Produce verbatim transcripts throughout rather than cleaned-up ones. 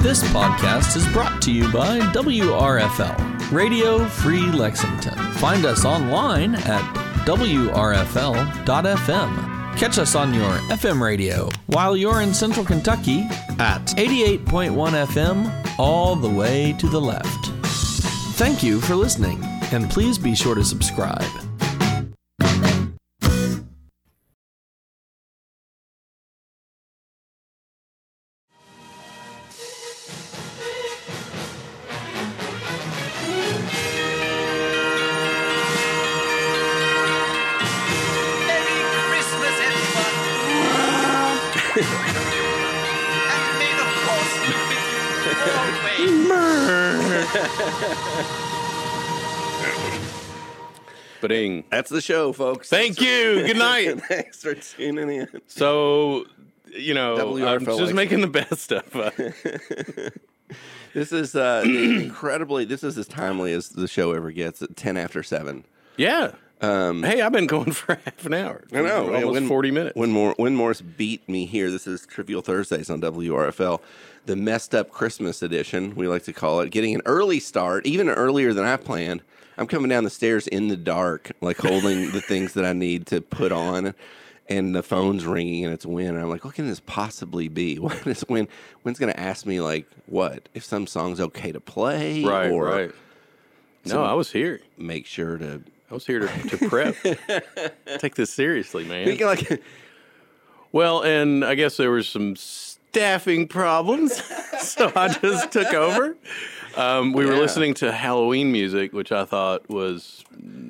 This podcast is brought to you by W R F L, Radio Free Lexington. Find us online at W R F L dot F M. Catch us on your F M radio while you're in Central Kentucky at eighty-eight point one F M, all the way to the left. Thank you for listening, and please be sure to subscribe. Ba-ding. That's the show, folks. Thank you. Good night. Thanks for tuning in. So, you know, W R F L I'm just making the best of it. This is uh, incredibly, this is as timely as the show ever gets at ten after seven. Yeah. Um, hey, I've been going for half an hour. I know. Almost Win, forty minutes. Win, Mor- Win Morris beat me here. This is Trivial Thursdays on W R F L. The messed up Christmas edition, we like to call it. Getting an early start, even earlier than I planned. I'm coming down the stairs in the dark, like holding the things that I need to put on, and the phone's ringing, and it's Win. And I'm like, what can this possibly be? What is Win? Win's going to ask me, like, what? If some song's okay to play? Right, or right. No, I was here. Make sure to... I was here to, to prep. Take this seriously, man. like, well, and I guess there were some staffing problems, so I just took over. Um, we yeah. were listening to Halloween music, which I thought was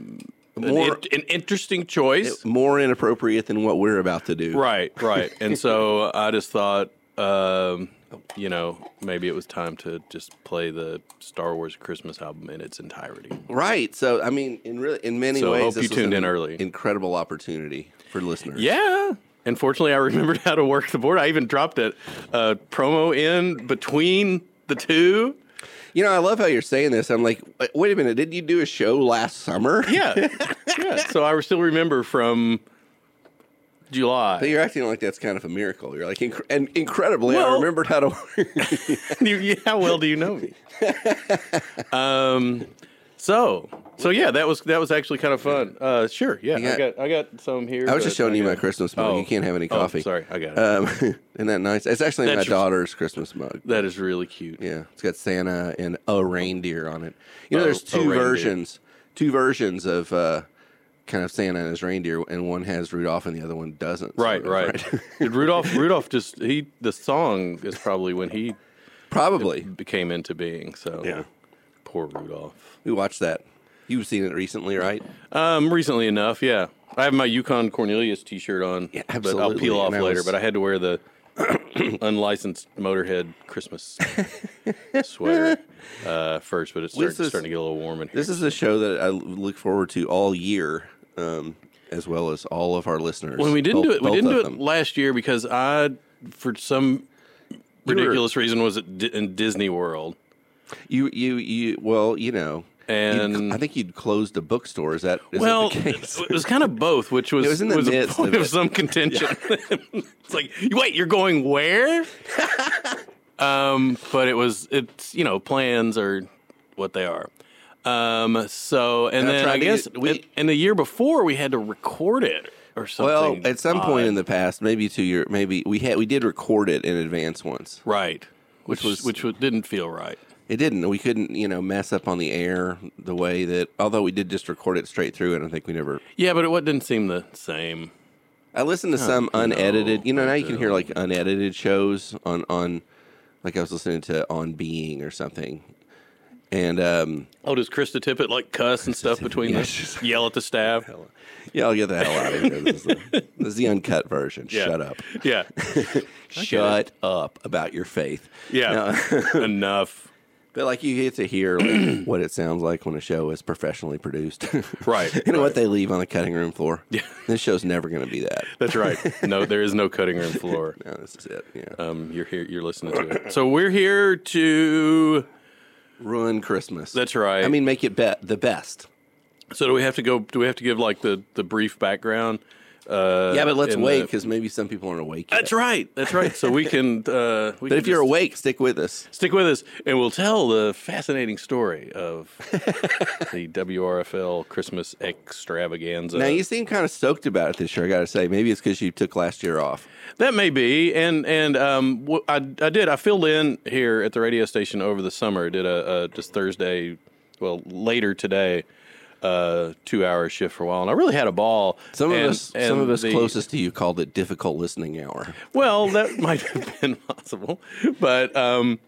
more, an, an interesting choice. More inappropriate than what we're about to do. Right, right. And so I just thought, um, you know, maybe it was time to just play the Star Wars Christmas album in its entirety. Right. So, I mean, in really, in many so ways, I hope this you tuned was in an early. Incredible opportunity for listeners. Yeah. And fortunately, I remembered how to work the board. I even dropped a, a promo in between the two. You know, I love how you're saying this. I'm like, wait a minute, didn't you do a show last summer? Yeah. Yeah. So I still remember from July. But you're acting like that's kind of a miracle. You're like, inc- and incredibly, well, I remembered how to work. you, how well do you know me? um, so, so yeah, that was that was actually kind of fun. Uh, sure, yeah, got, I got I got some here. I was just showing I you got, my Christmas mug. Oh, you can't have any coffee. Oh, sorry, I got it. Um, isn't that nice? It's actually That's my daughter's Christmas mug. That is really cute. Yeah, it's got Santa and a reindeer on it. You know, oh, there's two versions, two versions of uh, kind of Santa and his reindeer, and one has Rudolph and the other one doesn't. Right, sort of, right. right? Did Rudolph? Rudolph just he. The song is probably when he probably became into being. So yeah, poor Rudolph. We watched that. You've seen it recently, right? Um, recently enough, yeah. I have my Yukon Cornelius T-shirt on, yeah, but I'll peel off later. Was... But I had to wear the unlicensed Motorhead Christmas sweater uh, first. But it's start, is, starting to get a little warm in here. This is a show that I look forward to all year, um, as well as all of our listeners. When we didn't both, do it, we didn't do it them. last year because I, for some ridiculous were... reason, was at D- in Disney World. You, you, you. Well, you know. And I think you'd closed a bookstore. Is that is well? That the case? It was kind of both, which was, it was, in the was midst a point of, of some contention. Yeah. It's like, wait, you're going where? um, but it was, it's you know, plans are what they are. Um, so and, and then I guess get, we, and the year before we had to record it or something. Well, at some odd. point in the past, maybe two year, maybe we had we did record it in advance once, right? Which, which was which didn't feel right. It didn't. We couldn't, you know, mess up on the air the way that. Although we did just record it straight through, and I think we never. Yeah, but it didn't seem the same. I listened to oh, some unedited. No, you know, now I you can hear like unedited shows on on, like I was listening to On Being or something, and um. Oh, does Krista Tippett like cuss and stuff between yeah, the yell at the staff? Yeah, I'll get the hell out of here. This is the, this is the uncut version. Yeah. Shut up. Yeah. Shut up about your faith. Yeah. No. Enough. But like you get to hear like, what it sounds like when a show is professionally produced, right? And right. what they leave on the cutting room floor. Yeah, this show's never going to be that. That's right. No, there is no cutting room floor. No, this is it. Yeah. Um, you're here. You're listening to it. So we're here to ruin Christmas. That's right. I mean, make it be- the best. So do we have to go? Do we have to give like the, the brief background? Uh, Yeah, but let's in wait the- because maybe some people aren't awake yet. That's right. That's right. So we can. Uh, we But can if you're just awake, stick with us. stick with us, and we'll tell the fascinating story of the W R F L Christmas extravaganza. Now, you seem kind of stoked about it this year, I got to say. Maybe it's because you took last year off. That may be, and and um, wh- I I did. I filled in here at the radio station over the summer. Did a, a just Thursday, well later today, uh, two hour shift for a while, and I really had a ball. Some of And- us, and some of us the- closest to you called it difficult listening hour. Well, that might have been possible, but um,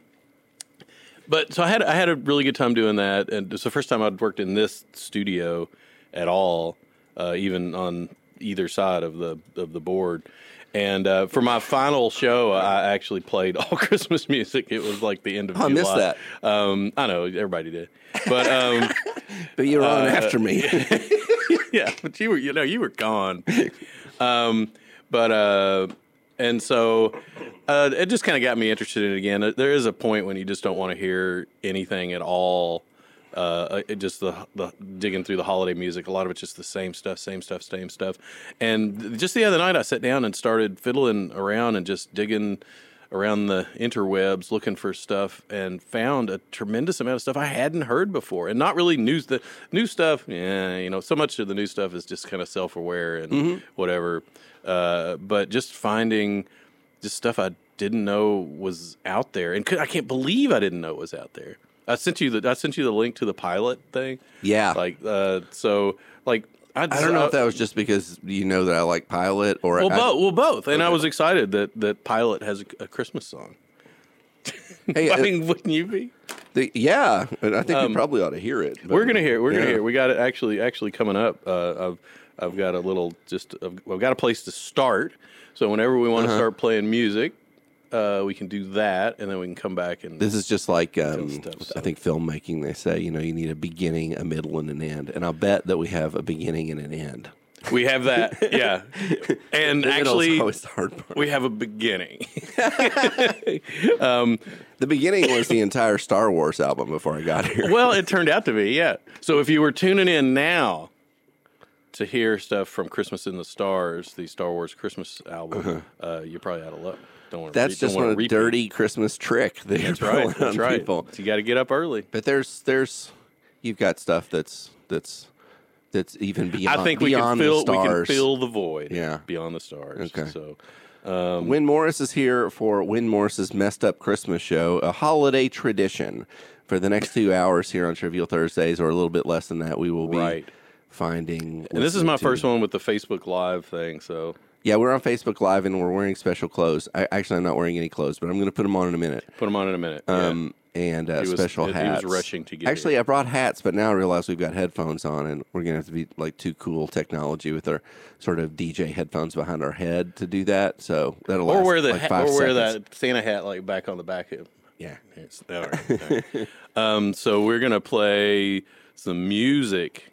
but so I had I had a really good time doing that, and it's the first time I'd worked in this studio at all, uh, even on either side of the of the board. And uh, for my final show, I actually played all Christmas music. It was like the end of Oh, I July. missed that. Um, I know everybody did, but um, But you were on Uh, after me. yeah, but you were, you know, you were gone. Um, but uh, and so uh, it just kind of got me interested in it again. There is a point when you just don't want to hear anything at all. Uh, it just the the digging through the holiday music. A lot of it's just the same stuff, same stuff, same stuff. And just the other night, I sat down and started fiddling around and just digging around the interwebs, looking for stuff, and found a tremendous amount of stuff I hadn't heard before, and not really new the new stuff. Yeah, you know, so much of the new stuff is just kind of self-aware and Mm-hmm. whatever. Uh, but just finding just stuff I didn't know was out there, and I can't believe I didn't know it was out there. I sent you the I sent you the link to the pilot thing. Yeah. Like uh, so like I, I don't know if that was just because you know that I like Pilot or well I, both well both, and I Okay. was excited that that Pilot has a, a Christmas song. Hey, I uh, mean, wouldn't you be? the, yeah, and I think we probably ought to hear it. but- We're gonna hear. We're gonna yeah. hear. We got it actually actually coming up. Uh, I've I've got a little just I've, I've got a place to start. So whenever we want to Uh-huh. start playing music, uh, we can do that, and then we can come back and This is just like um, stuff, so. I think filmmaking. They say you know you need a beginning, a middle, and an end, and I'll bet that we have a beginning and an end. we have that. Yeah, and The middle's actually always the hard part. we have a beginning. The beginning was the entire Star Wars album before I got here. Well, it turned out to be, yeah. So if you were tuning in now to hear stuff from Christmas in the Stars, the Star Wars Christmas album, uh, you're probably out of luck. Don't want Uh-huh. That's just one of the dirty Christmas trick that That's you're right. pulling That's on right. people. So you got to get up early. But there's there's you've got stuff that's that's that's even beyond I think we can beyond fill the we can stars. fill the void. Yeah. Beyond the stars. Okay. So Win Morris is here for Win Morris's Messed Up Christmas Show, a holiday tradition. For the next two hours here on Trivial Thursdays, or a little bit less than that, we will be Right. finding. and this is my listening to- first one with the Facebook Live thing. So Yeah, we're on Facebook Live and we're wearing special clothes. I, actually, I'm not wearing any clothes, but I'm going to put them on in a minute. put them on in a minute. Um, and uh, He was- special he was hats. rushing to get Actually, here. I brought hats, but now I realize we've got headphones on, and we're gonna have to be like too cool technology with our sort of D J headphones behind our head to do that. So that'll yeah. last Or wear the like ha- five or wear seconds. that Santa hat like back on the back of. Yeah. Yes. All right. All right. um, so we're gonna play some music,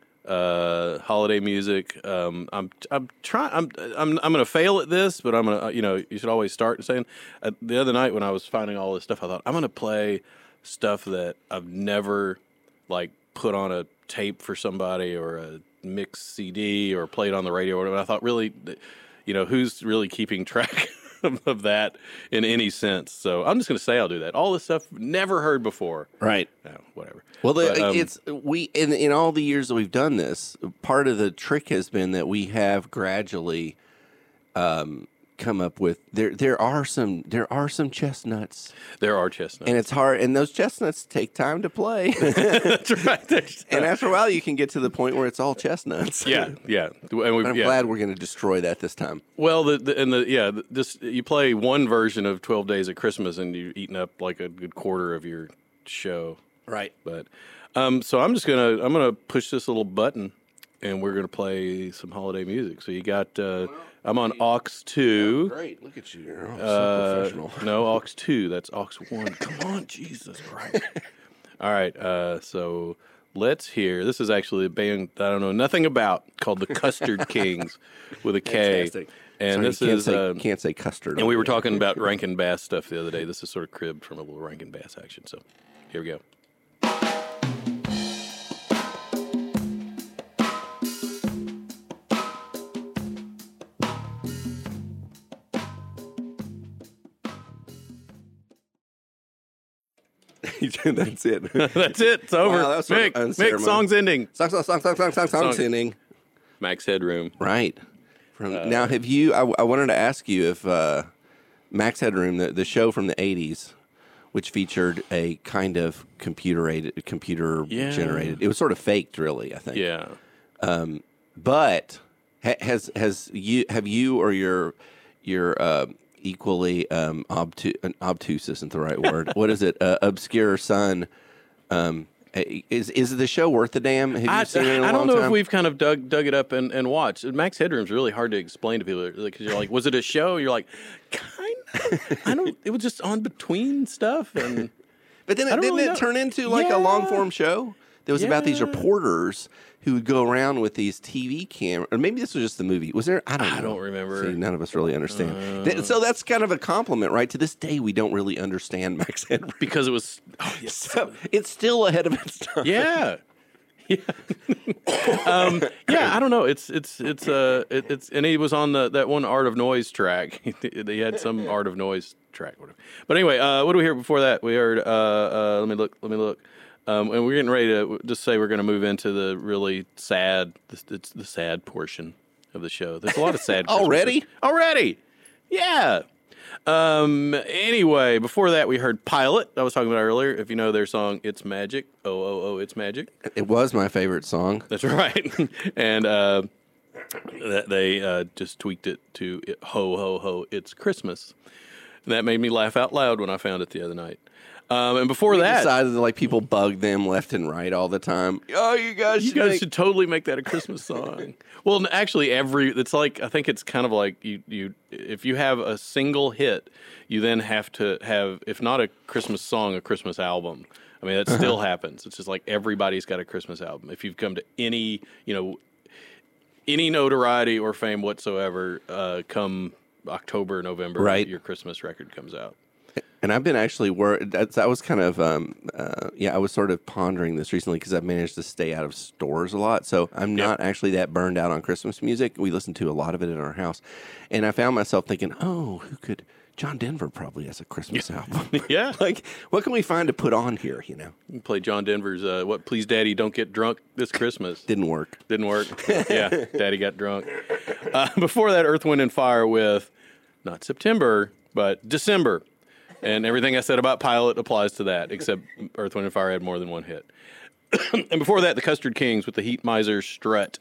uh, holiday music. Um, I'm I'm trying. I'm I'm I'm gonna fail at this, but I'm gonna. uh, You know, you should always start saying. Uh, the other night when I was finding all this stuff, I thought I'm gonna play stuff that I've never like put on a tape for somebody or a mixed C D or played on the radio or whatever. And I thought, really, th- you know, who's really keeping track of that in any sense? So I'm just going to say I'll do that. All this stuff never heard before. Right. No, whatever. Well, the, But, um, it's we in in all the years that we've done this. Part of the trick has been that we have gradually um, come up with there. There are some there are some chestnuts, there are chestnuts. and it's hard. And those chestnuts take time to play. That's right. There's- And after a while, you can get to the point where it's all chestnuts. yeah, yeah. And we, But I'm yeah. glad we're going to destroy that this time. Well, the, the and the yeah, the- just you play one version of twelve Days of Christmas, and you're eating up like a good quarter of your show. Right. But um, so I'm just gonna I'm gonna push this little button, and we're gonna play some holiday music. So you got uh, I'm on aux two. Great. Look at you. You're all so Uh, professional. no, aux two. That's aux one. Come on, Jesus Christ! All right. Uh, so let's hear. This is actually a band I don't know nothing about called the Custard Kings with a K. Fantastic. And Sorry, this you can't is. say, uh, can't say custard. and we on were here. talking about Rankin Bass stuff the other day. This is sort of cribbed from a little Rankin Bass action. So here we go. That's it. That's it. It's over. Wow, that was sort Mick, of Mick, unceremonious. song's ending. Song, song, song, song, song, song, song, Song. singing. Max Headroom. Right. From, Uh, now, have you? I, I wanted to ask you if uh, Max Headroom, the, the show from the eighties, which featured a kind of computer-aided, computer Yeah. generated. It was sort of faked, really. I think. Yeah. But ha- has has you have you or your your uh, equally um, obtu- uh, obtuse isn't the right word. What is it? Uh, obscure son. Um, is is the show worth a damn? Have you I, seen it in a I long don't know time? if we've kind of dug dug it up and, and watched. Max Headroom's really hard to explain to people because you're like, was it a show? You're like, kind of. I don't. It was just on between stuff, and But then I it, don't didn't really it know. turn into like Yeah. a long form show that was about these Yeah. reporters who would go around with these T V cameras, or maybe this was just the movie. Was there? I don't know. I don't remember. Uh. See, none of us really understand. Th- so that's kind of a compliment, right? To this day, we don't really understand Max Headroom. because it was. Oh, yes. So it's still ahead of its time. Yeah. Yeah. um, yeah, I don't know. It's it's it's uh it, it's and he was on the that one Art of Noise track. He had some Art of Noise track, whatever. But anyway, uh, what do we hear before that? We heard. Uh, uh, let me look. Let me look. Um, and we're getting ready to just say we're going to move into the really sad. It's the sad portion of the show. There's a lot of sad Christmas Already? Already. Yeah. Um. Anyway, before that, we heard Pilot. I was talking about earlier. If you know their song, "It's Magic." Oh, oh, oh, it's magic. It was my favorite song. That's right. and uh, that they uh, just tweaked it to it, "Ho, ho, ho, it's Christmas." And that made me laugh out loud when I found it the other night. Um, and before We that, decided that like people bug them left and right all the time. Oh, you guys, you should guys make- should totally make that a Christmas song. Well, n- actually, every it's like I think it's kind of like you you if you have a single hit, you then have to have if not a Christmas song, a Christmas album. I mean, that still happens. It's just like everybody's got a Christmas album. If you've come to any you know any notoriety or fame whatsoever, uh, come October, November, Right. your Christmas record comes out. And I've been actually worried. That's I was kind of um, uh, yeah. I was sort of pondering this recently because I've managed to stay out of stores a lot, so I'm not actually that burned out on Christmas music. We listen to a lot of it in our house, and I found myself thinking, oh, who could? John Denver probably has a Christmas album. Yeah. Like, what can we find to put on here? You know, You play John Denver's uh, "What Please Daddy Don't Get Drunk This Christmas." didn't work. Didn't work. Yeah, Daddy got drunk. Uh, before that, Earth, Wind, and Fire with not September, but December. And everything I said about Pilot applies to that, except Earth, Wind, and Fire had more than one hit. And before that, the Custard Kings with the Heat Miser Strut.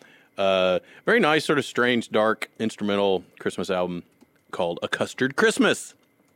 Uh, very nice, sort of strange, dark instrumental Christmas album called A Custard Christmas.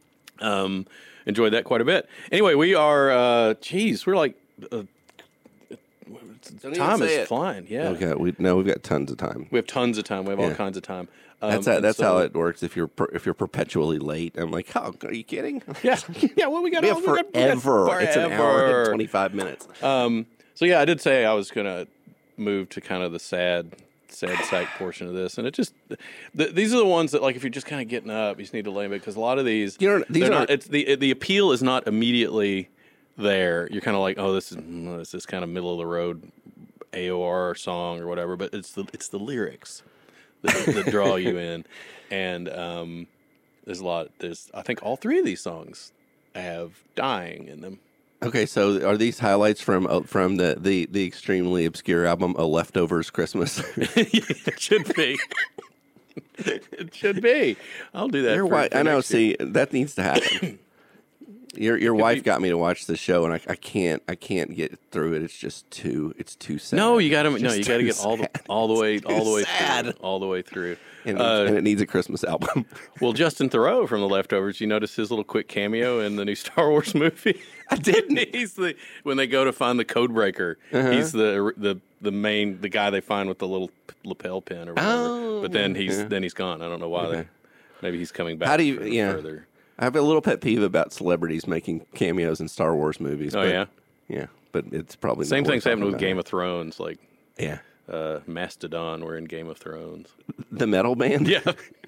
Um, enjoyed that quite a bit. Anyway, we are, uh, geez, we're like, uh, Don't even time say is it. flying. Yeah. Okay, we no, we've got tons of time. We have tons of time. We have all Yeah. kinds of time. Um, That's how, and that's so- how it works. If you're per, if you're perpetually late, I'm like, oh, are you kidding? Yeah, yeah. Well, we got We all- have we got- we got forever. It's an hour forever. and twenty-five minutes. Um, so yeah, I did say I was gonna move to kind of the sad, sad sack portion of this, and it just th- these are the ones that like if you're just kind of getting up, you just need to lay because a lot of these, You know, these they're not. aren't- It's the the appeal is not immediately there. You're kind of like, oh, this is mm, this is kind of middle of the road A O R song or whatever, but it's the it's the lyrics that, that draw you in, and um, there's a lot. There's I think all three of these songs have dying in them. Okay, so are these highlights from uh, from the, the, the extremely obscure album "A Leftovers Christmas"? It should be. It should be. I'll do that. Your for- wife, for I know. next year. See, that needs to happen. Your your wife got me to watch the show, and I, I can't I can't get through it. It's just too it's too sad. No, you got to It's no, just you got to too get all the sad. all the way all the way sad. through, all the way through. and, Uh, and it needs a Christmas album. well, Justin Theroux from The Leftovers. You notice his little quick cameo in the new Star Wars movie. I didn't. he's the when they go to find the code breaker. Uh-huh. He's the the the main the guy they find with the little p- lapel pin or whatever. Oh, but then he's yeah. then he's gone. I don't know why they. Okay. Maybe he's coming back. How do you? for- Yeah, Further. I have a little pet peeve about celebrities making cameos in Star Wars movies. Oh but- yeah. yeah, but it's probably Same not thing's worth happening with talking Game about. of Thrones. Like Yeah, uh, Mastodon were in Game of Thrones. the metal band. Yeah.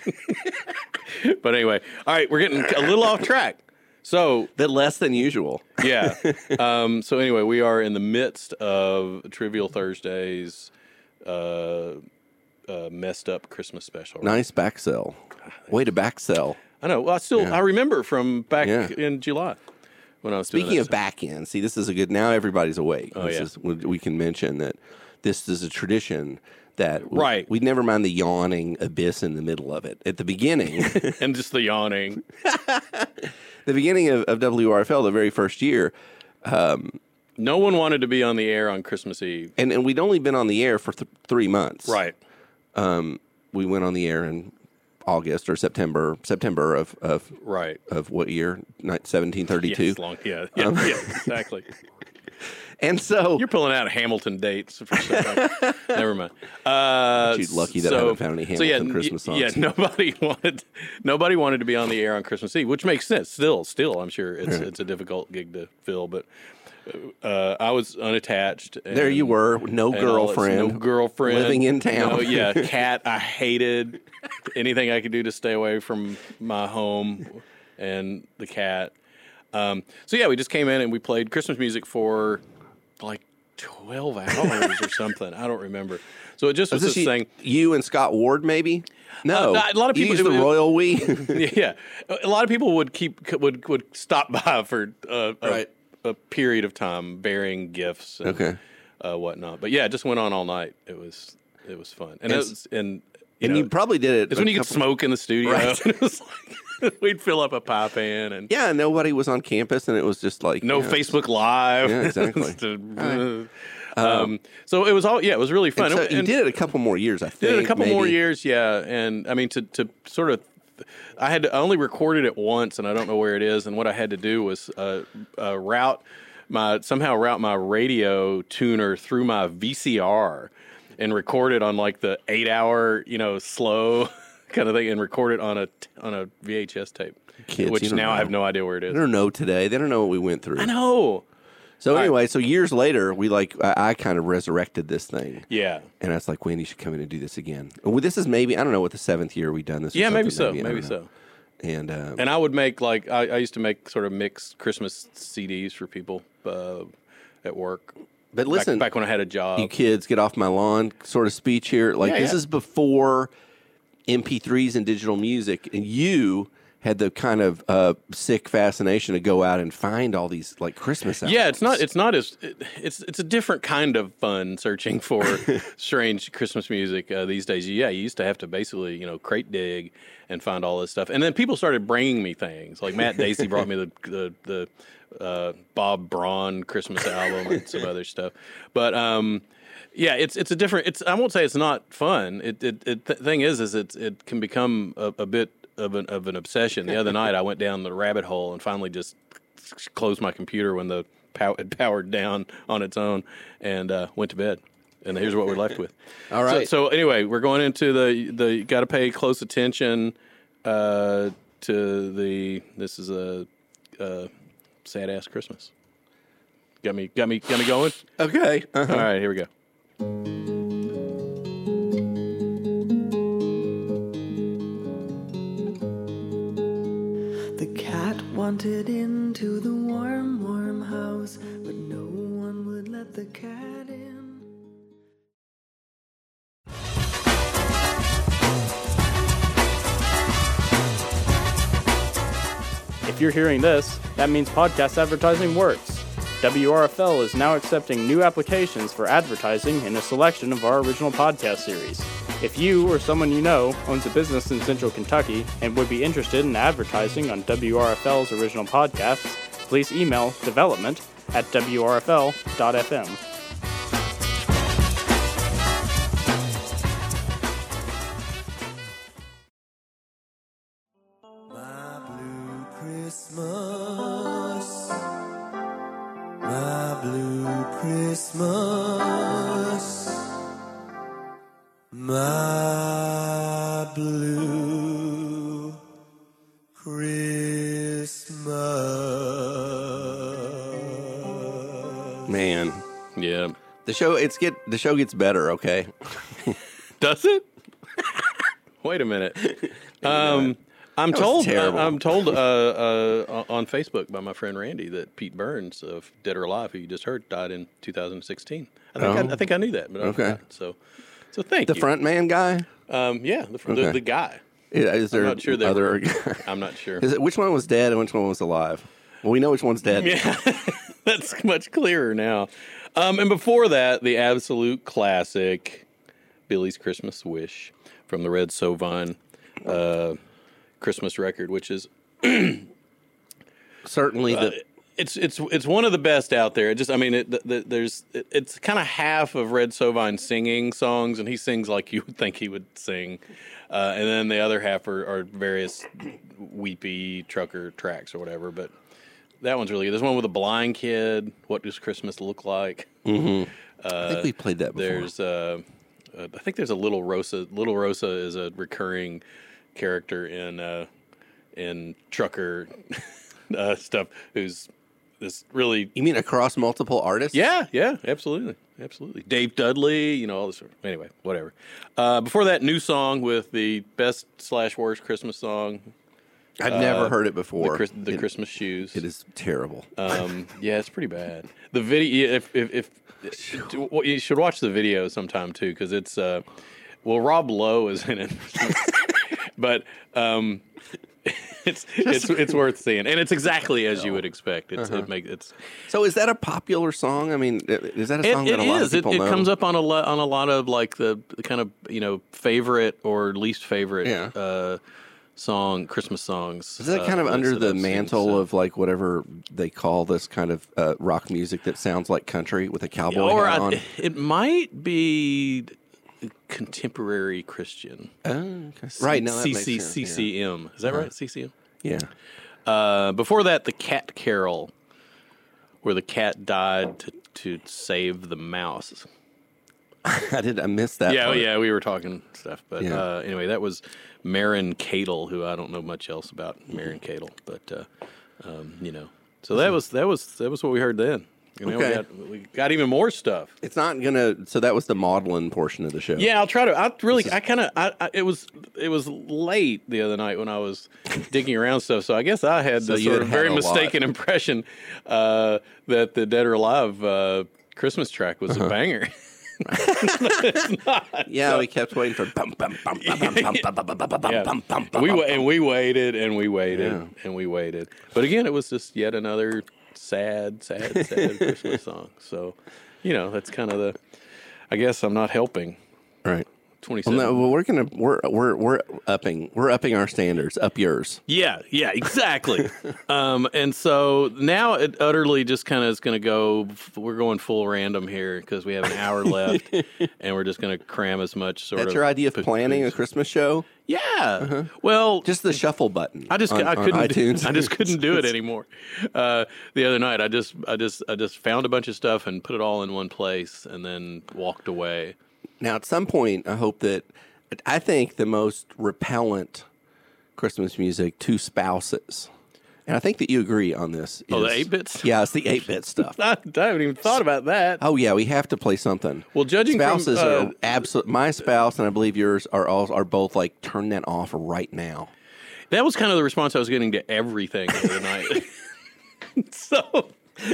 But anyway, all right, we're getting a little off track. So, that less than usual. yeah. Um, so anyway, we are in the midst of Trivial Thursday's uh, uh, messed up Christmas special. right? Nice back sell. Way to back sell. I know. Well, I still Yeah. I remember from back Yeah. in July when I was Speaking doing of back end, see, this is a good. Now everybody's awake. Oh, this yeah. is, we, we can mention that this is a tradition that we, Right. we'd never mind the yawning abyss in the middle of it. At the beginning, and just the yawning. the beginning of, of W R F L, the very first year, No one wanted to be on the air on Christmas Eve. and, and we'd only been on the air for th- three months. Right. We went on the air in August or September, September of of, Right. of what year? seventeen thirty-two. Yes, long, yeah, yeah, Um, yeah, exactly. And so You're pulling out Hamilton dates for stuff. Never mind. Uh, You're lucky that I haven't found any so yeah, Hamilton Christmas songs. Yeah, nobody wanted nobody wanted to be on the air on Christmas Eve, which makes sense. Still, still, I'm sure it's it's a difficult gig to fill, but uh, I was unattached. And, there you were, no and all this- girlfriend, no girlfriend, living in town. No, yeah, cat. I hated anything I could do to stay away from my home and the cat. Um, so yeah, we just came in and we played Christmas music for like twelve hours or something. I don't remember. So it just was Was this this thing. you, you and Scott Ward, maybe? No, Uh, a lot of You people- used the it- royal we. Yeah, a lot of people would keep would would stop by for uh, a, Right. a period of time, bearing gifts and Okay. uh, whatnot. But yeah, it just went on all night. It was it was fun, and And it s- was, and you and know, you probably did it. it's a when you could couple- smoke in the studio. Right. And it was like we'd fill up a pie pan and Yeah, nobody was on campus, and it was just like no you know, Facebook Live. Yeah, exactly. To- um, so it was all yeah, it was really fun. And so you And- did it a couple more years, I think. Did it a couple more maybe. years, yeah. And I mean, to, to sort of, I had to, I only recorded it once, and I don't know where it is. And what I had to do was uh, uh, route my somehow route my radio tuner through my V C R, and record it on like the eight hour, you know, slow kind of thing, and record it on a on a V H S tape. Kids, which you don't now I know. have no idea where it They is. don't know today. They don't know what we went through. I know. So anyway, so years later, we like I, I kind of resurrected this thing, Yeah. and I was like, Wendy, you should come in and do this again. Well, this is maybe I don't know what the seventh year we've done this. or Yeah, maybe something, so. I Maybe don't know. so. And um, And I would make like I, I used to make sort of mixed Christmas C Ds for people uh, at work. but listen, back, back when I had a job. you kids, get off my lawn sort of speech here. Like Yeah, this yeah. is before M P threes and digital music, and you had the kind of uh, sick fascination to go out and find all these like Christmas albums. Yeah, it's not. It's not as. It, it's it's a different kind of fun searching for strange Christmas music uh, these days. Yeah, you used to have to basically you know crate dig and find all this stuff, and then people started bringing me things. Like Matt Dacey brought me the the the uh, Bob Braun Christmas album and some other stuff. But um, yeah, it's it's a different. It's I won't say it's not fun. It it, it the thing is is it it can become a, a bit of an of an obsession. The other night I went down the rabbit hole and finally just closed my computer when the pow- it powered down on its own and uh, went to bed. And here's what we're left with. All right. So, so anyway, we're going into the the got to pay close attention uh, to the. This is a, a sad ass Christmas. Got me got me got me going. Okay. Uh-huh. All right, here we go. The cat wanted into the warm, warm house, but no one would let the cat in. If you're hearing this, that means podcast advertising works. W R F L is now accepting new applications for advertising in a selection of our original podcast series. If you or someone you know owns a business in Central Kentucky and would be interested in advertising on W R F L's original podcasts, please email development at W R F L dot F M. My blue Christmas, my blue Christmas, my blue Christmas. Man, Yeah. the show it's get the show gets better. Okay. Does it? Wait a minute. Um, I'm was told. terrible. I'm told uh, uh, on Facebook by my friend Randy that Pete Burns of Dead or Alive, who you just heard, died in two thousand sixteen. I think Oh. I, I think I knew that, but I Okay. forgot. So, so thank The you. front man guy. Um, yeah, the, Okay. the, the guy. Is there not sure they other? were- I'm not sure. Is it which one was dead and which one was alive? Well, we know which one's dead. Yeah, that's much clearer now. Um, and before that, the absolute classic, Billy's Christmas Wish from the Red Sovine uh, Christmas record, which is Certainly the. uh, it's it's it's one of the best out there. It just, I mean, it, the, the, there's it, it's kind of half of Red Sovine singing songs, and he sings like you would think he would sing, uh, and then the other half are, are various weepy trucker tracks or whatever. But that one's really good. There's one with a blind kid. What does Christmas look like? I think we played that before. There's, uh, uh, I think there's a Little Rosa. Little Rosa is a recurring character in uh, in trucker uh, stuff. Who's this really? You mean across multiple artists? Yeah, yeah, absolutely, absolutely. Dave Dudley, you know all this. Sort of, anyway, whatever. Uh, before that, new song with the best slash worst Christmas song. I've Uh, never heard it The, before. Chris, the It- Christmas Shoes. It is terrible. Um, yeah, it's pretty bad. The video, if if, if well, you should watch the video sometime too, because it's uh, well, Rob Lowe is in it, but um, it's it's it's worth seeing, and it's exactly as you would expect. It's Uh-huh. it make it's So is that a popular song? I mean, is that a it, song it that a lot is. of people it, know? it comes up on a lot on a lot of like the, the kind of you know favorite or least favorite Yeah. uh, song Christmas songs. Is that uh, kind of lists under that the I've seen, mantle so. of like whatever they call this kind of uh, rock music that sounds like country with a cowboy or hat I, on? it might be contemporary Christian. Oh, okay. Right, no, that C makes C sense, C C M. Is that right? C C M. Yeah. Uh, before that, the Cat Carol, where the cat died to, to save the mouse. yeah. I did. I missed that. yeah, part. yeah, we were talking stuff, but Yeah. uh, anyway, that was Marin Cadle, who I don't know much else about Marin Cadle, but uh, um, you know, so that was that was that was what we heard then. And then Okay. we got we got even more stuff. It's not gonna. So that was the maudlin portion of the show. Yeah, I'll try to. I really, I kind of, I, I, it was, it was late the other night when I was digging around stuff. So I guess I had So the you sort had of had very a lot. mistaken impression uh, that the Dead or Alive uh, Christmas track was Uh-huh. a banger. Yeah, we kept waiting for bum bum bum bum bum bum bum bum bum bum Yeah. bum bum And we bum, wa- and we waited and we waited Yeah. and we waited. But again, it was just yet another sad, sad, sad Christmas song. So, you know, that's kind of the. I guess I'm not helping. Right. Well, twenty-seven. no, well, we're gonna we're we're we're upping we're upping our standards. Up yours. Yeah, yeah, exactly. um, and so now it utterly just kind of is going to go. We're going full random here because we have an hour left, and we're just going to cram as much sort That's of. your idea of p- planning a Christmas show? Yeah. Well, Just the shuffle button. I just on, I on couldn't iTunes. I just couldn't do it anymore. Uh, the other night, I just I just I just found a bunch of stuff and put it all in one place, and then walked away. Now, at some point, I hope that I think the most repellent Christmas music to spouses, and I think that you agree on this. Oh, the is- eight bits? Yeah, it's the eight bit stuff. I, I haven't even thought about that. Oh yeah, we have to play something. Well, judging from, spouses uh, are absolute. My spouse and I believe yours are all are both like turn that off right now. That was kind of the response I was getting to everything the other night. So,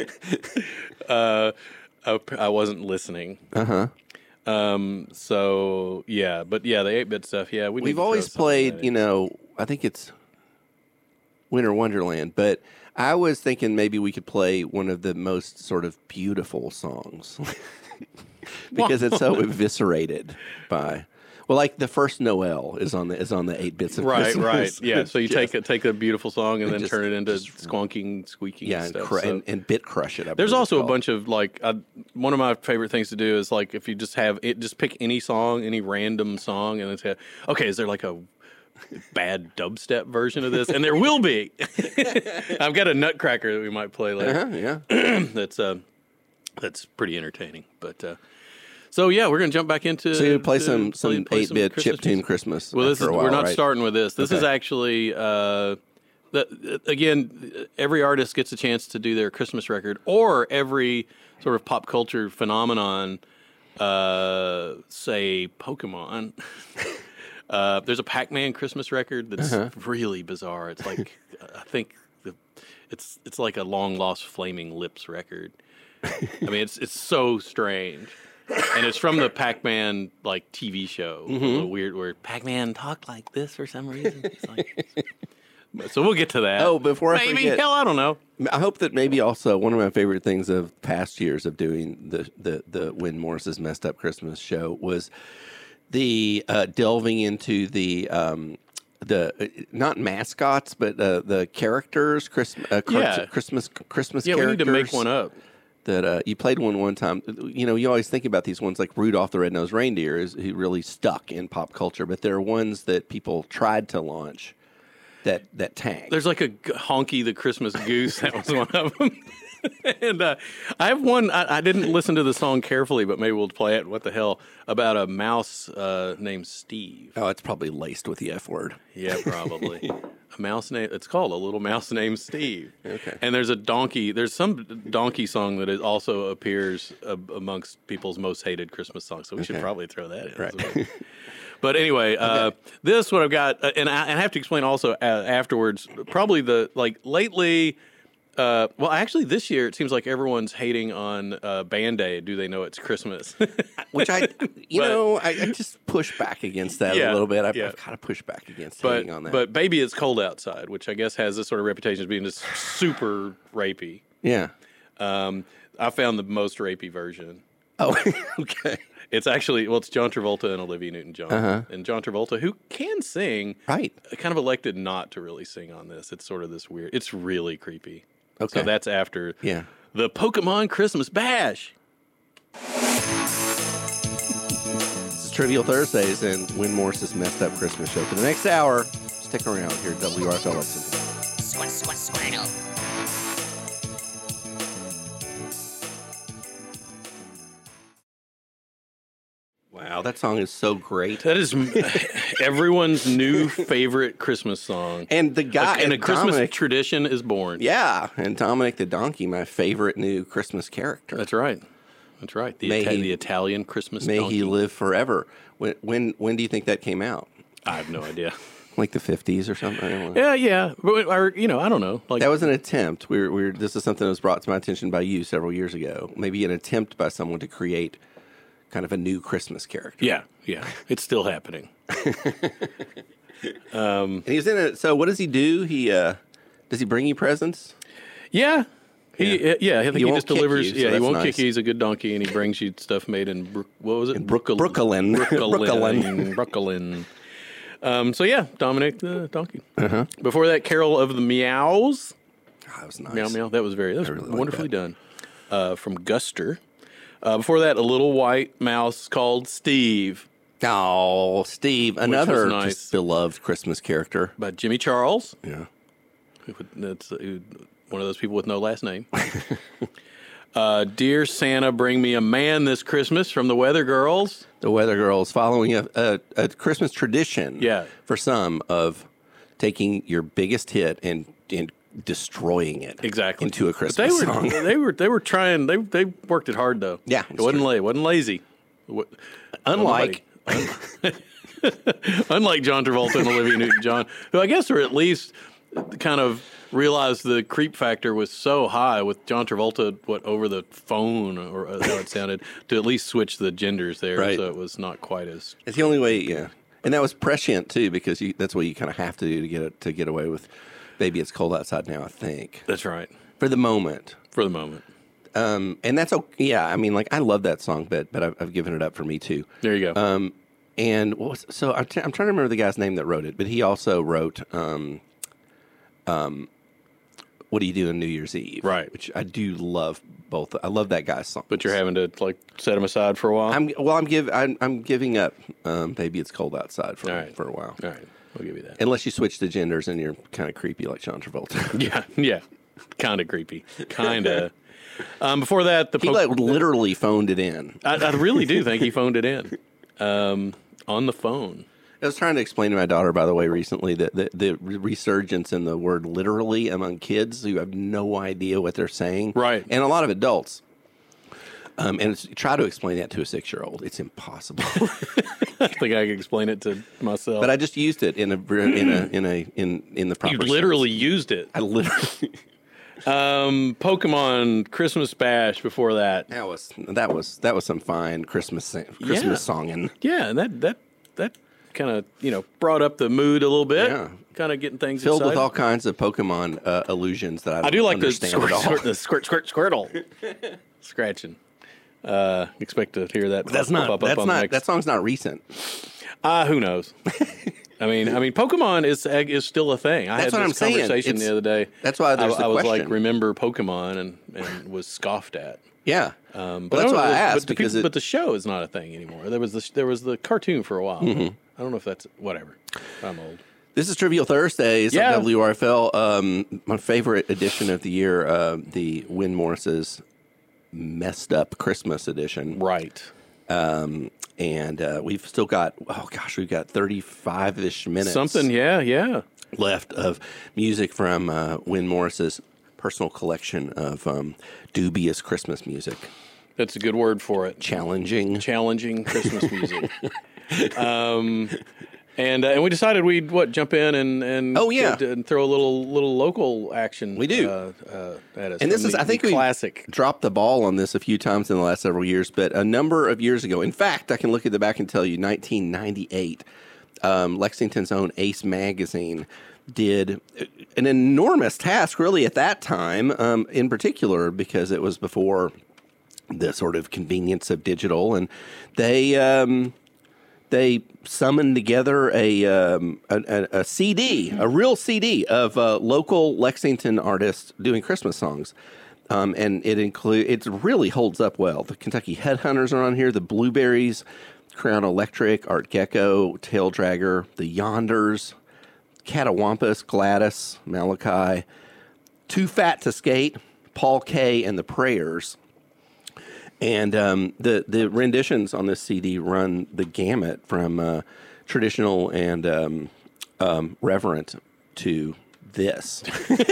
uh, I, I wasn't listening. Uh huh. Um. So yeah, but yeah, the eight bit stuff. Yeah, we. need We've to throw always something played, at you it. know, I think it's Winter Wonderland, but I was thinking maybe we could play one of the most sort of beautiful songs because it's so eviscerated by. Well, like the first Noel is on the is on the eight bits of Right, Christmas. right, yeah. So you Just- take a, take a beautiful song and then just- turn it into just- squonking, squeaking yeah, and, stuff. cr- so. and, and bit crush it. I There's believe also it's a called. bunch of like I, one of my favorite things to do is like if you just have it, just pick any song, any random song, and then say, okay, is there like a bad dubstep version of this? And there will be. I've got a Nutcracker that we might play later. Uh-huh, yeah. That's uh, that's pretty entertaining. But uh, so yeah, we're gonna jump back into. So you play to some play- some play eight bit Christmas chiptune music. Christmas. Well, this after is a while, we're not right? starting with this. This is Okay. actually uh, the, again, every artist gets a chance to do their Christmas record, or every sort of pop culture phenomenon, uh, say Pokemon. uh, there's a Pac-Man Christmas record that's Uh-huh. really bizarre. It's like I think the, it's it's like a long lost Flaming Lips record. I mean, it's it's so strange. And it's from the Pac-Man like T V show, Mm-hmm. a little weird where Pac-Man talked like this for some reason. It's like, So we'll get to that. Oh, before I maybe forget- hell, I don't know. I hope that maybe also one of my favorite things of past years of doing the the the Win Morris's Messed Up Christmas show was the uh, delving into the um, the uh, not mascots but uh, the characters, Christmas uh, car- Yeah. Christmas Christmas Yeah, characters. we need to make one up. That uh, you played one one time. You know, you always think about these ones like Rudolph the Red-Nosed Reindeer is who really stuck in pop culture, but there are ones that people tried to launch that that tanked. There's like a g- Honky the Christmas Goose. That was one of them. And uh, I have one. I, I didn't listen to the song carefully, but maybe we'll play it. What the hell about a mouse uh, named Steve? Oh, it's probably laced with the F word. Yeah, probably. A mouse name. It's called a little mouse named Steve. Okay. And there's a donkey. There's some donkey song that is also appears uh, amongst people's most hated Christmas songs. So we should Okay. probably throw that in. Right. as well. But anyway, uh, this what I've got, uh, and I, and I have to explain also uh, afterwards. Probably the like lately. Uh, well, actually, this year it seems like everyone's hating on uh, Band-Aid. Do they know it's Christmas? Which I, you But- know, I, I just push back against that Yeah, a little bit. I've, yeah. I've kind of pushed back against but hating on that. but Baby It's Cold Outside, which I guess has this sort of reputation as being just super rapey. yeah. Um, I found the most rapey version. Oh, okay. It's actually well, it's John Travolta and Olivia Newton-John, Uh-huh. and John Travolta, who can sing, Right. kind of elected not to really sing on this. It's sort of this weird. It's really creepy. Okay. So that's after Yeah. the Pokemon Christmas Bash. This is Trivial Thursdays and Win Morris's Messed Up Christmas Show. For the next hour, stick around here at W R F L Lexington. Squirtle, squirtle, squirtle. Wow, that song is so great. That is m- everyone's new favorite Christmas song. And the guy, and a Christmas Dominic, tradition is born. yeah, and Dominic the Donkey, my favorite new Christmas character. That's right. That's right. The, May Ita- he- the Italian Christmas May donkey. he live forever. When, when when do you think that came out? I have no idea. Like the fifties or something? I don't know. Yeah, yeah. But, or, you know, I don't know. Like That was an attempt. We were, we were, this is something that was brought to my attention by you several years ago. Maybe an attempt by someone to create kind of a new Christmas character. Yeah, yeah. It's still happening. And he's in it. So what does he do? He uh, does he bring you presents? Yeah. He, yeah. yeah, I think He he, won't just kick delivers. you, so yeah, he that's won't nice. kick you. He's a good donkey, and he brings you stuff made in Brook, what was it? Brook- Brooklyn. Brooklyn. Brooklyn. Brooklyn. Um, so yeah, Dominic the donkey. Uh-huh. Before that, Carol of the Meows. Oh, that was nice. Meow meow. That was very. That was really like wonderfully that. done. Uh, from Guster. Uh, before that, a little white mouse called Steve Oh, Steve, another nice. just beloved Christmas character. by Jimmy Charles. Yeah. Who would- That's who, one of those people with no last name. uh, Dear Santa, bring me a man this Christmas from the Weather Girls. The Weather Girls following a, a, a Christmas tradition. Yeah. For some of taking your biggest hit and and destroying it Exactly into a But Christmas they were, song. They were they were trying. They they worked it hard though. Yeah, it it's wasn't true. la- wasn't lazy. Wa- Unlike Unlike John Travolta and Olivia Newton-John, who I guess were at least kind of realized the creep factor was so high with John Travolta, what, over the phone or how it sounded, to at least switch the genders there, Right. so it was not quite as. it's the only way. Yeah, and that was prescient too, because you, that's what you kind of have to do to get it, to get away with. Baby, it's cold outside now. I think That's right, for the moment. for the moment. Um, and that's okay. Yeah, I mean, like I love that song, but but I've, I've given it up for me too. There you go. Um, and what was, so I'm, t- I'm trying to remember the guy's name that wrote it, but he also wrote um, um, "What Do You Do on New Year's Eve?" Right. which I do love both. I love that guy's song. but you're having to like set him aside for a while. I'm well. I'm give. I'm, I'm giving up. Um, Baby, it's cold outside for All right. for a while. All right, we'll give you that. Unless you switch the genders and you're kind of creepy like John Travolta. Yeah, yeah, kind of creepy, kind of. Um, before that, the He po- like literally phoned it in. I, I really do think he phoned it in um, on the phone. I was trying to explain to my daughter, by the way, recently that the, the resurgence in the word literally among kids who have no idea what they're saying. Right. And a lot of adults. Um, and it's, try to explain that to a six-year-old. It's impossible. I think I can explain it to myself. But I just used it in a in a in a in in the proper you literally sense. used it. I literally Um, Pokemon Christmas Bash before that. that was that was that was some fine Christmas sa- Christmas Yeah. songing. Yeah, and that that that kind of you know brought up the mood a little bit. Yeah. Kind of getting things Filled with excited. all kinds of Pokemon uh, illusions that I, don't I do like the understand squirt, at all. squirt, the squirt, squirt, squirtle, scratching. Uh, expect to hear that. That's pop not. up That's on the not. next- That song's not recent. Uh, who knows? I mean, I mean, Pokemon is is still a thing. I That's had what this I'm saying. conversation It's- the other day. that's why there's I, the I was question. like, remember Pokemon, and, and was scoffed at. Yeah. Um, Well, that's I don't why know, I asked, But the, because people, it- but the show is not a thing anymore. There was the there was the cartoon for a while. Mm-hmm. I don't know if that's whatever. I'm old. This is Trivial Thursdays Yeah. on W R F L. Um, my favorite edition of the year, uh, the Win Morris's messed up Christmas edition. Right. Um, and uh, we've still got, oh gosh, we've got thirty-five-ish minutes Something. Yeah. Yeah. left of music from uh, Win Morris's personal collection of um, dubious Christmas music. That's a good word for it. Challenging. Challenging Christmas music. um, and uh, and we decided we'd what jump in and and Oh, yeah. and, and throw a little little local action. We do. uh, uh, at us. And this from is, the, I think the we classic. dropped the ball on this a few times in the last several years, but a number of years ago, in fact, I can look at the back and tell you, nineteen ninety-eight, um, Lexington's own Ace Magazine did an enormous task, really, at that time, um, in particular, because it was before the sort of convenience of digital, and they um, they summoned together a, um, a, a, a C D, a real C D of uh, local Lexington artists doing Christmas songs. Um, and it include it really holds up well. The Kentucky Headhunters are on here, the Blueberries, Crown Electric, Art Gecko, Tail Dragger, the Yonders, Catawampus, Gladys, Malachi, Too Fat to Skate, Paul Kay, and the Prayers. And um, the the renditions on this C D run the gamut from uh, traditional and um, um, reverent to this,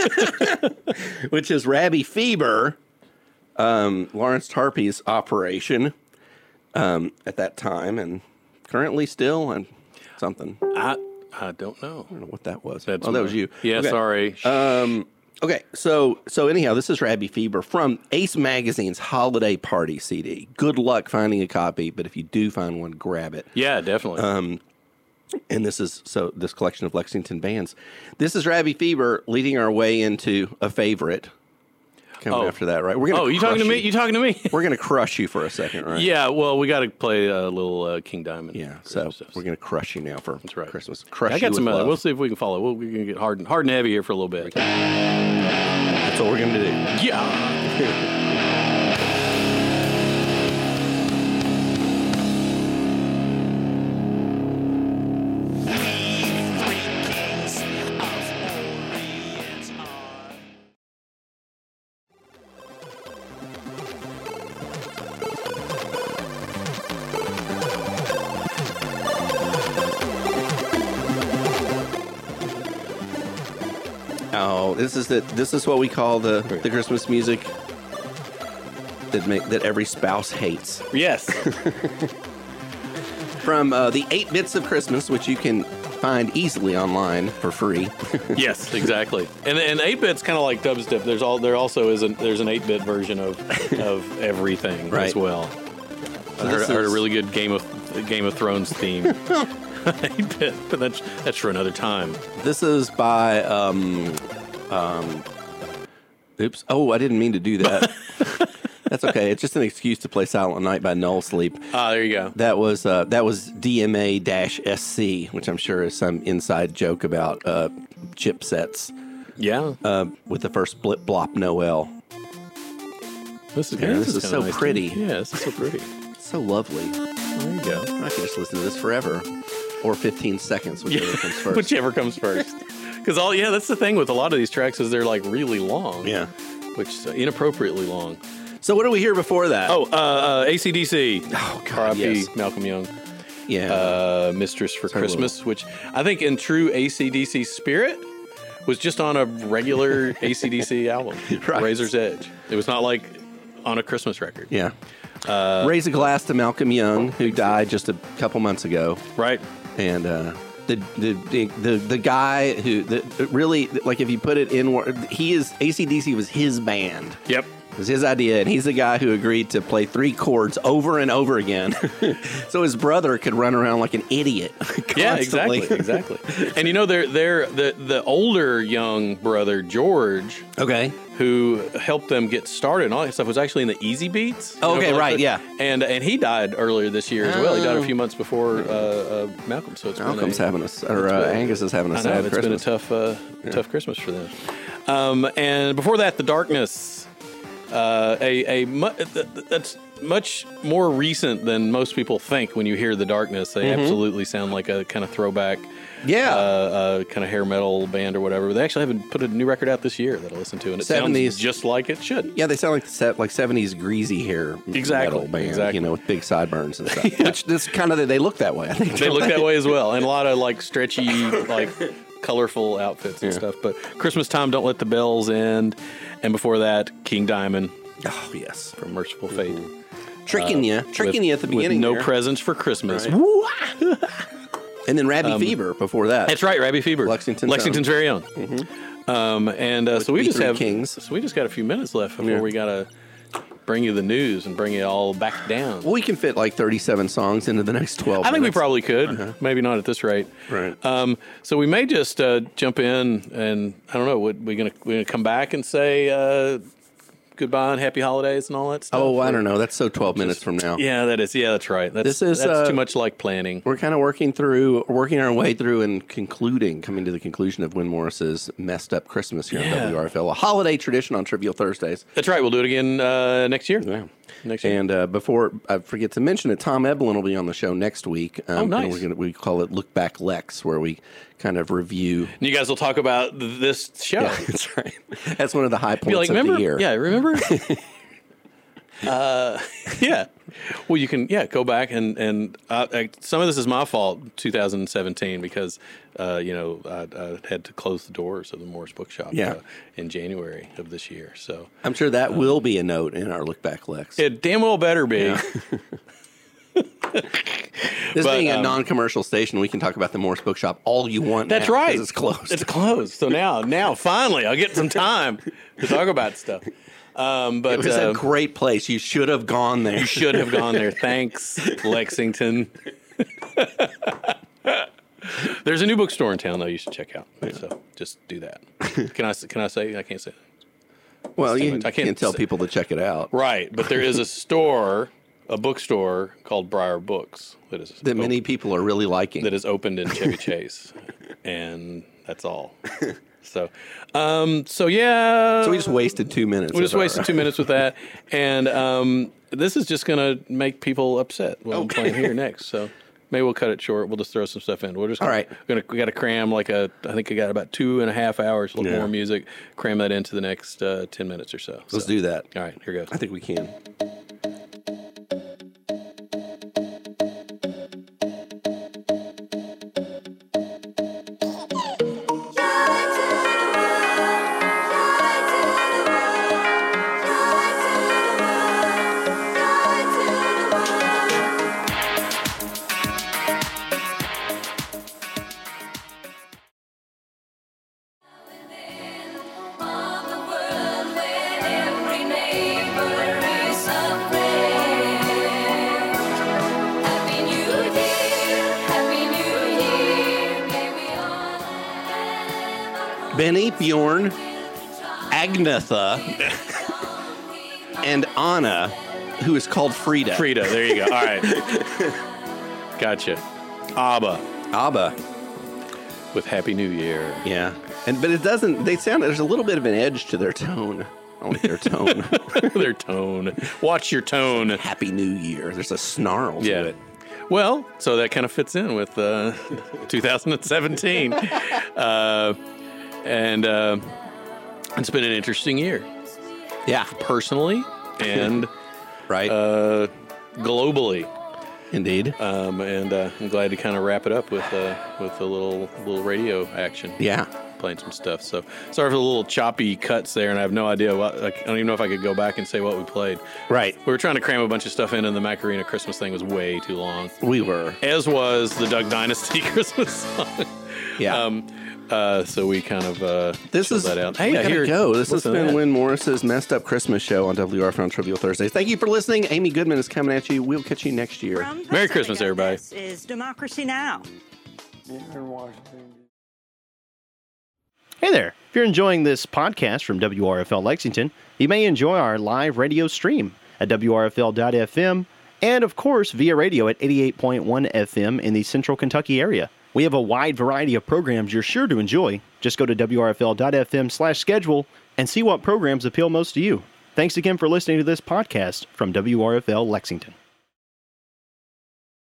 which is Rabbi Feber, um, Lawrence Tarpey's operation um, at that time, and currently still, and something. I I I don't know. don't know what that was. That's oh, that my- was you. Yeah. Okay. Sorry. Um, okay, so so anyhow, this is Rabbi Feber from Ace Magazine's Holiday Party C D. Good luck finding a copy, but if you do find one, grab it. yeah. Definitely. Um, and this is so this collection of Lexington bands. This is Rabbi Feber leading our way into a favorite. Coming Oh. after that, right? We're gonna oh, you talking to crush me? You talking to me? We're gonna crush you for a second, right? Yeah. Well, we got to play a little uh, King Diamond. Yeah. So stuff. we're gonna crush you now for That's right. Christmas. Crush I you got with some. Uh, love. we'll see if we can follow. We'll, we're gonna get hard and hard and heavy here for a little bit. That's what we're gonna do. Yeah. Oh, this is the this is what we call the the Christmas music that make that every spouse hates. Yes. From uh, the Eight Bits of Christmas, which you can find easily online for free. Yes, exactly. And and eight bit's kind of like dubstep. There's all there also is an there's an eight bit version of of everything Right. as well. I heard, this I heard a is- really good Game of Game of Thrones theme. eight bit, but that's that's for another time. This is by um um. Oops! Oh, I didn't mean to do that. That's okay. It's just an excuse to play Silent Night by Null Sleep. Ah, there you go. That was uh, that was D M A S C, which I'm sure is some inside joke about uh, chipsets Yeah, uh, with the first blip blop Noel. this is Yeah, this is kinda so nice too. pretty. Yeah, this is so pretty. So lovely. There you go. I could just listen to this forever, or fifteen seconds, whichever comes first. Whichever comes first. Because all yeah, that's the thing with a lot of these tracks is they're like really long. Yeah. which is inappropriately long. So what do we hear before that? Oh, uh, uh, A C D C. Oh, God, R I P yes. Malcolm Young. yeah. Uh, Mistress for So Christmas, which I think in true A C D C spirit was just on a regular A C D C album, Right. Razor's Edge. It was not like on a Christmas record. yeah. Raise a glass to Malcolm Young, who died just a couple months ago. Right. And uh, the, the the the the guy who the, really, like, if you put it in, wor- he is A C D C was his band. Yep. was his idea, and he's the guy who agreed to play three chords over and over again, so his brother could run around like an idiot. Yeah, constantly. exactly, exactly. And you know, they're they're the the older young brother George, Okay. who helped them get started and all that stuff, was actually in the Easy Beats. You Oh, know, okay, like right, the- yeah. And and he died earlier this year as well. He died a Oh. few months before uh, uh, Malcolm. So it's Malcolm's been a, having a, or uh, been- Angus is having a I know, sad it's Christmas. been a tough uh, tough Christmas for them. Um, and before that, The Darkness, uh, a a mu- th- th- that's much more recent than most people think when you hear The Darkness. They absolutely sound like a kind of throwback. Yeah. Uh, uh, kind of hair metal band or whatever. They actually haven't put a new record out this year that I listened to, and it seventies. sounds just like it should. Yeah, they sound like the set, like seventies greasy hair Exactly, metal band, exactly. you know, with big sideburns and stuff. Which this kind of they look that way. I think They look that way as well, and a lot of like stretchy, like colorful outfits and Yeah. stuff. But Christmas Time, Don't Let the Bells End, and before that, King Diamond Oh yes, from Merciful Fate. tricking you, tricking With- you at the beginning. With no there. presents for Christmas. Right. Woo! And then Rabbi Fever before that. That's right, Rabbi Fever, Lexington's Lexington's very own. Um, and uh, so we We just Three have Kings. So we just got a few minutes left before Yeah. we gotta bring you the news and bring it all back down. Well, we can fit like thirty-seven songs into the next twelve. I think we minutes. probably could. Maybe not at this rate. Right. Um, so we may just uh, jump in, and I don't know. What we gonna we gonna come back and say uh, goodbye and happy holidays and all that stuff? Oh, I Or- don't know. That's so twelve minutes from now. Yeah, that is. Yeah, that's right. That's, This is, that's uh, too much like planning. We're kind of working through, working our way through and concluding, coming to the conclusion of Win Morris's Messed Up Christmas here Yeah. on W R F L, a holiday tradition on Trivial Thursdays. That's right. We'll do it again uh, next year. Yeah. Next year. And uh, before I forget to mention it, Tom Eblin will be on the show next week. Um, Oh, nice. And we're gonna, we call it Look Back Lex, where we kind of review. And you guys will talk about th- this show. Yeah, that's right. That's one of the high Be points like, of remember? the year. Yeah, remember? uh, yeah. Well, you can, yeah, go back and and uh, I, some of this is my fault, two thousand seventeen, because uh, you know I, I had to close the doors of the Morris Bookshop Yeah. uh, in January of this year. So I'm sure that will be a note in our Look Back Lex. it damn well better be. This but, being a um, non-commercial station, we can talk about the Morris Bookshop all you want. That's now, 'cause right. It's closed. It's closed. So now, now finally, I'll get some time to talk about stuff. Um, but It was uh, a great place. You should have gone there. you should have gone there. Thanks, Lexington. There's a new bookstore in town though. You should check out. So just do that. Can I? Can I say? I can't say. Well, too you much. I can't, can't tell say- people to check it out. Right, but there is a store, a bookstore called Briar Books that is That many op- people are really liking. that is opened in Chevy Chase, and that's all. So, um, so yeah. so we just wasted two minutes. We just of our- wasted two minutes with that, and um, this is just gonna make people upset when I'm playing here next. So maybe we'll cut it short. We'll just throw some stuff in. We're just gonna, All right. Gonna we got to cram like a. I think I got about two and a half hours, a little Yeah. more music. Cram that into the next uh, ten minutes or so. Let's So, do that. All right, here goes. I think we can. Benny, Bjorn, Agnetha, and Anna, who is called Frida. Frida, there you go. All right, gotcha. ABBA Abba. with Happy New Year. Yeah. And but it doesn't they sound there's a little bit of an edge to their tone. I like their tone. Their tone. Watch your tone. Happy New Year. There's a snarl Yeah. to it. Well, so that kind of fits in with uh, two thousand seventeen. uh, and uh, it's been an interesting year, Yeah. personally and Right. uh, globally. Indeed. Um, and uh, I'm glad to kind of wrap it up with uh, with a little little radio action. Yeah. Playing some stuff. So sorry for the little choppy cuts there, and I have no idea what. Like, I don't even know if I could go back and say what we played. Right. We were trying to cram a bunch of stuff in, and the Macarena Christmas thing was way too long. We were. As was the Duck Dynasty Christmas song. Yeah. Um, uh, so we kind of uh, This chilled is that out. Hey, Hey, we I gotta hear. go. This has listen to been that. Win Morris's Messed Up Christmas Show on W R F L on Trivial Thursdays. Thank you for listening. Amy Goodman is coming at you. We'll catch you next year. From Merry Pacifica, Christmas, everybody. This is Democracy Now! Hey there. If you're enjoying this podcast from W R F L Lexington, you may enjoy our live radio stream at W R F L dot F M and, of course, via radio at eighty-eight point one F M in the central Kentucky area. We have a wide variety of programs you're sure to enjoy. Just go to W R F L dot F M slash schedule and see what programs appeal most to you. Thanks again for listening to this podcast from W R F L Lexington.